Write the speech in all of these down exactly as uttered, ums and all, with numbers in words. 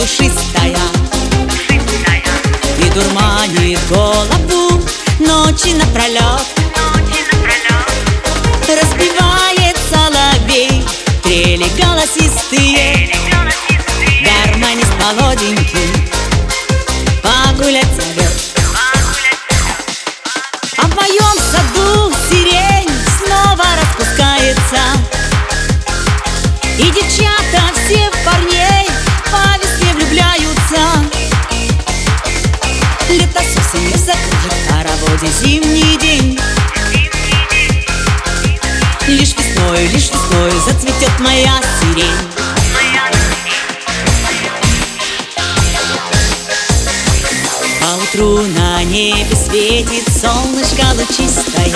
пушистая, и дурманит голову ночи напролет. Распевает соловей трели голосистые, гармонист молоденький погулять зовет. А в моем саду сирень снова распускается, и девчата все в парней по весне влюбляются. Лето с осенью закружит в хороводе зимний день. Лишь весною, лишь весною зацветет моя сирень. Поутру на небе светит солнышко лучистое,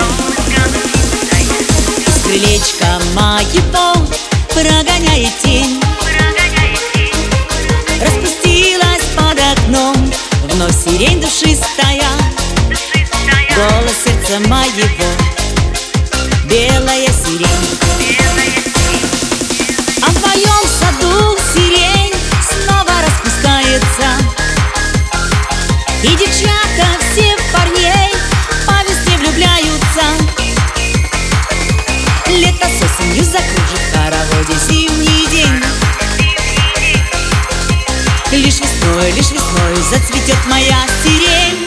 с крылечка моего прогоняет тень. Распустилась под окном вновь сирень душистая, голос сердца моего белая сирень. А в моем саду сирень снова распускается, и девчата все в парней по весне влюбляются. Лето с осенью закружит в хороводе зимний день. Лишь весною, лишь весною зацветет моя сирень.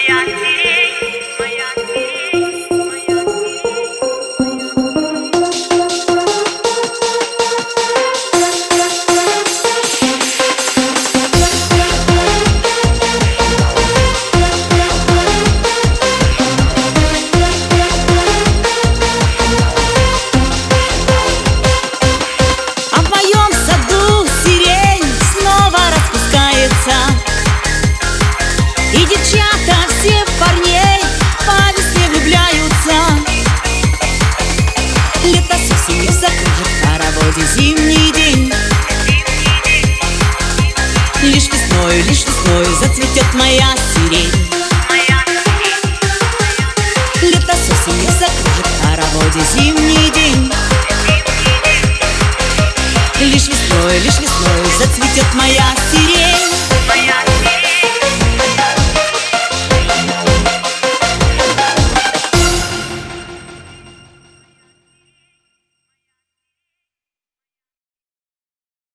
И девчата все в парней по весне влюбляются. Лето с осенью закружит в хороводе зимний день. Лишь весною, лишь весною зацветет моя сирень. Лето с осенью закружит в хороводе зимний день. Лишь весною, лишь весною зацветет моя сирень.